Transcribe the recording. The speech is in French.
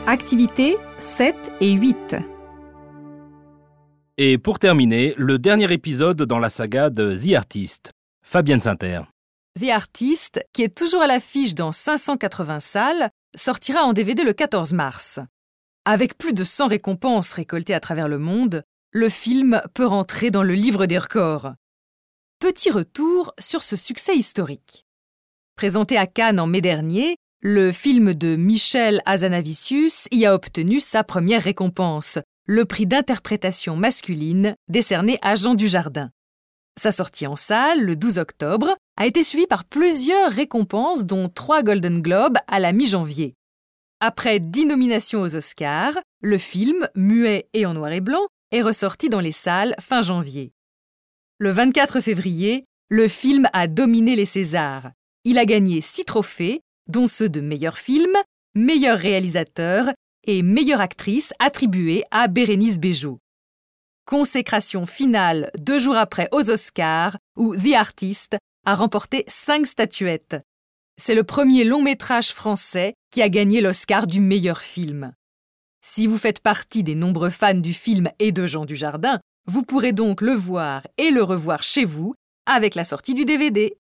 Activités 7 et 8. Et pour terminer, le dernier épisode dans la saga de The Artist. Fabienne Sainter. The Artist, qui est toujours à l'affiche dans 580 salles, sortira en DVD le 14 mars. Avec plus de 100 récompenses récoltées à travers le monde, le film peut rentrer dans le livre des records. Petit retour sur ce succès historique. Présenté à Cannes en mai dernier, le film de Michel Hazanavicius y a obtenu sa première récompense, le prix d'interprétation masculine décerné à Jean Dujardin. Sa sortie en salle, le 12 octobre, a été suivie par plusieurs récompenses, dont 3 Golden Globes à la mi-janvier. Après 10 nominations aux Oscars, le film, muet et en noir et blanc, est ressorti dans les salles fin janvier. Le 24 février, le film a dominé les Césars. Il a gagné 6 trophées, dont ceux de meilleur film, meilleur réalisateur et meilleure actrice attribués à Bérénice Bejo. Consécration finale 2 jours après aux Oscars, où The Artist a remporté 5 statuettes. C'est le premier long-métrage français qui a gagné l'Oscar du meilleur film. Si vous faites partie des nombreux fans du film et de Jean Dujardin, vous pourrez donc le voir et le revoir chez vous avec la sortie du DVD.